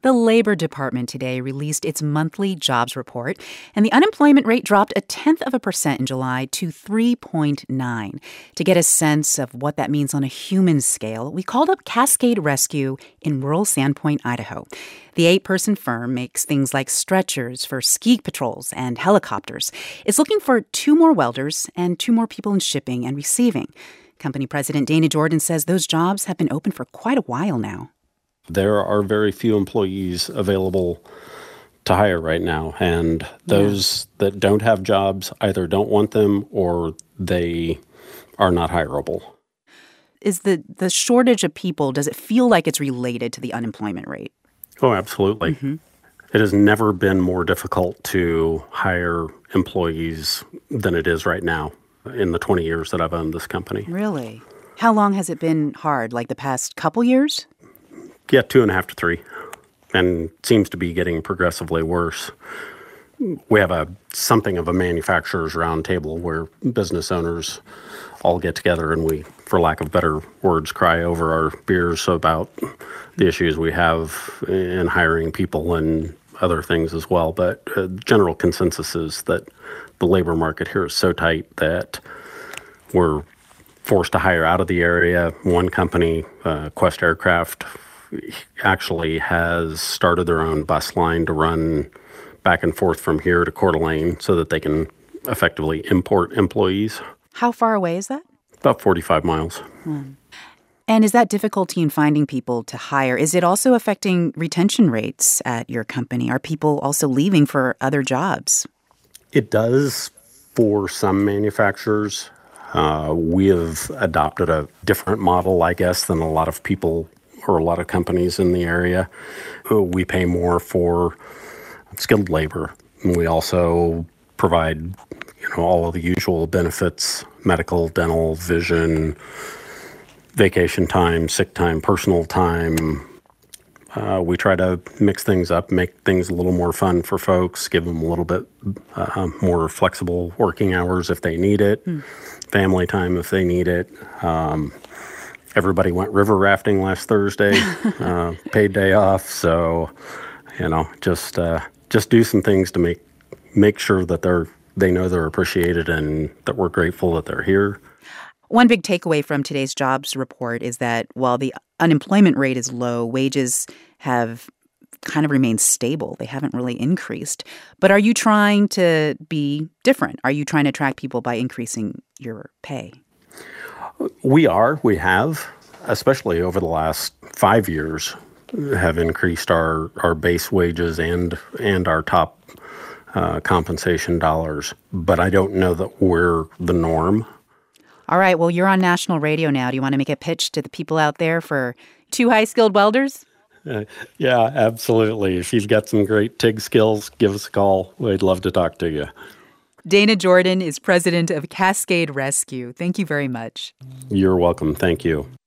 The Labor Department today released its monthly jobs report, and the unemployment rate dropped 0.1% in July to 3.9. To get a sense of what that means on a human scale, we called up Cascade Rescue in rural Sandpoint, Idaho. The 8-person firm makes things like stretchers for ski patrols and helicopters. It's looking for 2 more welders and 2 more people in shipping and receiving. Company president Dana Jordan says those jobs have been open for quite a while now. There are very few employees available to hire right now, and those that don't have jobs either don't want them or they are not hireable. Is the shortage of people, does it feel like it's related to the unemployment rate? Oh, absolutely. Mm-hmm. It has never been more difficult to hire employees than it is right now in the 20 years that I've owned this company. Really? How long has it been hard? Like the past couple years? Yeah, 2.5 to 3, and seems to be getting progressively worse. We have something of a manufacturer's roundtable where business owners all get together and we, for lack of better words, cry over our beers about the issues we have in hiring people and other things as well. But general consensus is that the labor market here is so tight that we're forced to hire out of the area. One company, Quest Aircraft, actually has started their own bus line to run back and forth from here to Coeur d'Alene so that they can effectively import employees. How far away is that? About 45 miles. And is that difficulty in finding people to hire, is it also affecting retention rates at your company? Are people also leaving for other jobs? It does for some manufacturers. We have adopted a different model, I guess, than a lot of people or a lot of companies in the area. We pay more for skilled labor. We also provide, all of the usual benefits: medical, dental, vision, vacation time, sick time, personal time. We try to mix things up, make things a little more fun for folks, give them a little bit more flexible working hours if they need it, family time if they need it. Everybody went river rafting last Thursday, paid day off. So, just do some things to make sure that they know they're appreciated and that we're grateful that they're here. One big takeaway from today's jobs report is that while the unemployment rate is low, wages have kind of remained stable. They haven't really increased. But are you trying to be different? Are you trying to attract people by increasing your pay? We have, especially over the last 5 years, have increased our base wages and our top compensation dollars. But I don't know that we're the norm. All right, well, you're on national radio now. Do you want to make a pitch to the people out there for 2 high-skilled welders? Yeah, absolutely. If you've got some great TIG skills, give us a call. We'd love to talk to you. Dana Jordan is president of Cascade Rescue. Thank you very much. You're welcome. Thank you.